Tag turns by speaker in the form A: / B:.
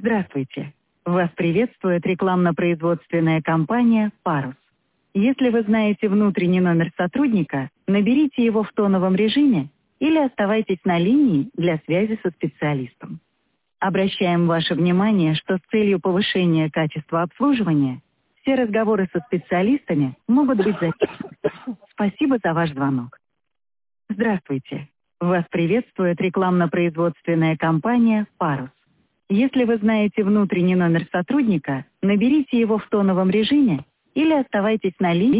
A: Здравствуйте. Вас приветствует рекламно-производственная компания «Парус». Если вы знаете внутренний номер сотрудника, наберите его в тоновом режиме или оставайтесь на линии для связи со специалистом. Обращаем ваше внимание, что с целью повышения качества обслуживания все разговоры со специалистами могут быть записаны. Спасибо за ваш звонок. Здравствуйте. Вас приветствует рекламно-производственная компания «Парус». Если вы знаете внутренний номер сотрудника, наберите его в тоновом режиме или оставайтесь на линии.